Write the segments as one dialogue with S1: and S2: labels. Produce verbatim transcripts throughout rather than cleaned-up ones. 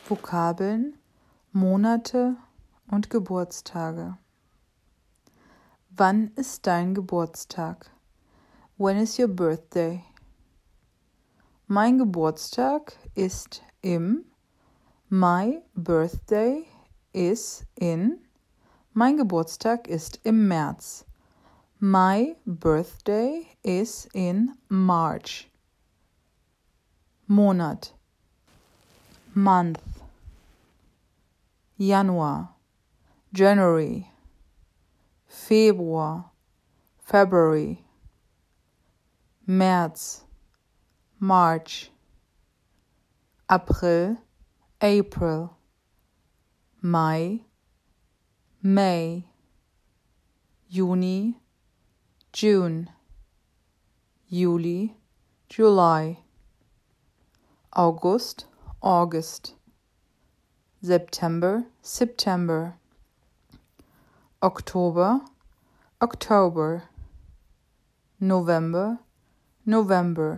S1: Vokabeln, Monate und Geburtstage. Wann ist dein Geburtstag? When is your birthday? Mein Geburtstag ist im. My birthday is in. Mein Geburtstag ist im März. My birthday is in March. Monat. Month. Januar. January. Februar. February. März. March. April. April. Mai. May. Juni. June. Juli. July. August. August. September. September. Oktober. October. November. November.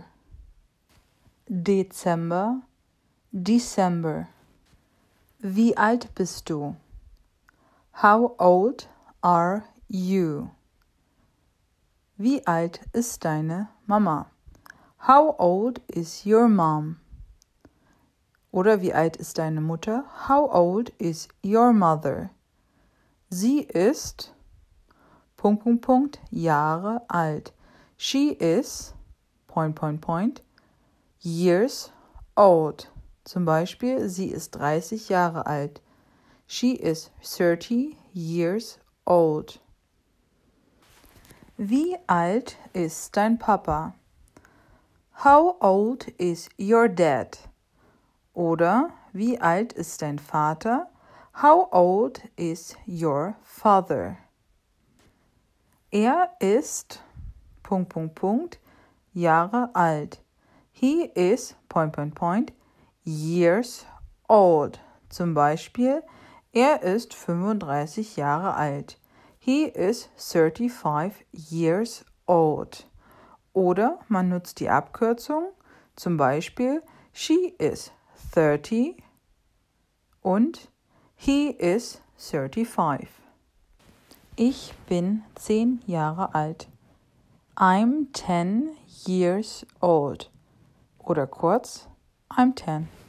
S1: Dezember. December. Wie alt bist du? How old are you? Wie alt ist deine Mama? How old is your mom? Oder wie alt ist deine Mutter? How old is your mother? Sie ist Punkt, Punkt, Punkt, Jahre alt. She is Point, Point, Point, years old. Zum Beispiel, sie ist dreißig Jahre alt. She is thirty years old. Wie alt ist dein Papa? How old is your dad? Oder wie alt ist dein Vater? How old is your father? Er ist Punkt, Punkt, Punkt, Jahre alt. He is Point, Point, Point, years old. Zum Beispiel, er ist fünfunddreißig Jahre alt. He is thirty-five years old. Oder man nutzt die Abkürzung, zum Beispiel, she is thirty und he is thirty-five. Ich bin zehn Jahre alt. I'm ten years old. Oder kurz, I'm ten.